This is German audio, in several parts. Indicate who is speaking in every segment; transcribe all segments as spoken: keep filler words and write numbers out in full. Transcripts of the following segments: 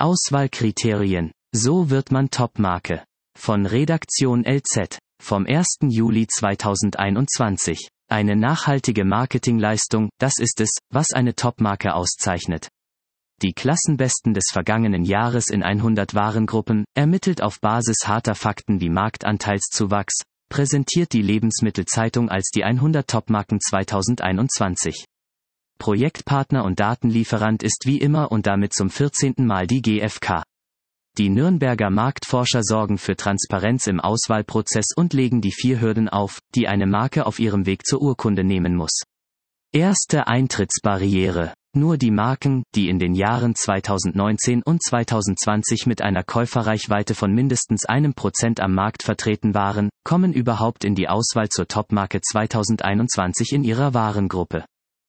Speaker 1: Auswahlkriterien. So wird man Topmarke. Von Redaktion L Z. Vom ersten Juli zweitausendeinundzwanzig. Eine nachhaltige Marketingleistung, das ist es, was eine Topmarke auszeichnet. Die Klassenbesten des vergangenen Jahres in hundert Warengruppen, ermittelt auf Basis harter Fakten wie Marktanteilszuwachs, präsentiert die Lebensmittelzeitung als die hundert Topmarken zweitausendeinundzwanzig. Projektpartner und Datenlieferant ist wie immer und damit zum vierzehnten Mal die G F K. Die Nürnberger Marktforscher sorgen für Transparenz im Auswahlprozess und legen die vier Hürden auf, die eine Marke auf ihrem Weg zur Urkunde nehmen muss. Erste Eintrittsbarriere. Nur die Marken, die in den Jahren zweitausendneunzehn und zweitausendzwanzig mit einer Käuferreichweite von mindestens einem Prozent am Markt vertreten waren, kommen überhaupt in die Auswahl zur Topmarke zweitausendeinundzwanzig in ihrer Warengruppe.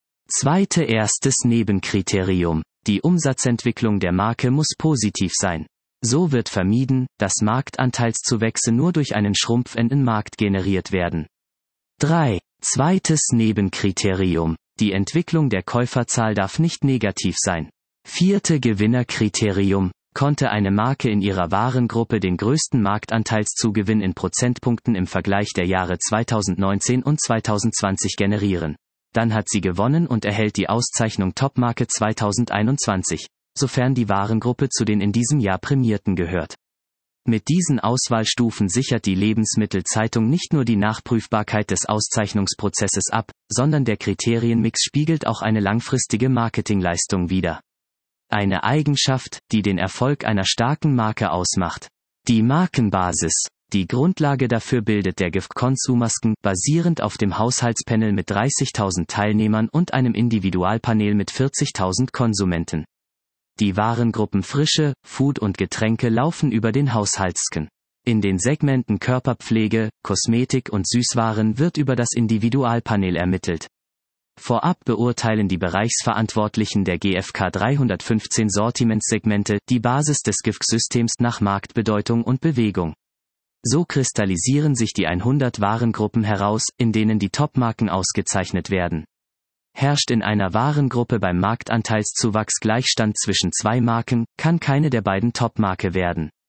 Speaker 1: Zweite erstes Nebenkriterium. Die Umsatzentwicklung der Marke muss positiv sein. So wird vermieden, dass Marktanteilszuwächse nur durch einen schrumpfenden Markt generiert werden. drei. Zweites Nebenkriterium. Die Entwicklung der Käuferzahl darf nicht negativ sein. Vierte Gewinnerkriterium. Konnte eine Marke in ihrer Warengruppe den größten Marktanteilszugewinn in Prozentpunkten im Vergleich der Jahre zweitausendneunzehn und zweitausendzwanzig generieren. Dann hat sie gewonnen und erhält die Auszeichnung Topmarke zweitausendeinundzwanzig, sofern die Warengruppe zu den in diesem Jahr Prämierten gehört. Mit diesen Auswahlstufen sichert die Lebensmittelzeitung nicht nur die Nachprüfbarkeit des Auszeichnungsprozesses ab, sondern der Kriterienmix spiegelt auch eine langfristige Marketingleistung wider. Eine Eigenschaft, die den Erfolg einer starken Marke ausmacht. Die Markenbasis. Die Grundlage dafür bildet der G F K-Konsumasken, basierend auf dem Haushaltspanel mit dreißigtausend Teilnehmern und einem Individualpanel mit vierzigtausend Konsumenten. Die Warengruppen Frische, Food und Getränke laufen über den Haushaltsscan. In den Segmenten Körperpflege, Kosmetik und Süßwaren wird über das Individualpanel ermittelt. Vorab beurteilen die Bereichsverantwortlichen der G F K dreihundertfünfzehn Sortimentssegmente die Basis des G F K-Systems nach Marktbedeutung und Bewegung. So kristallisieren sich die hundert Warengruppen heraus, in denen die Topmarken ausgezeichnet werden. Herrscht in einer Warengruppe beim Marktanteilszuwachs Gleichstand zwischen zwei Marken, kann keine der beiden Topmarke werden.